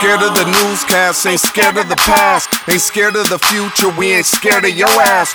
scared of the newscast, ain't scared of the past, ain't scared of the future, we ain't scared of your ass.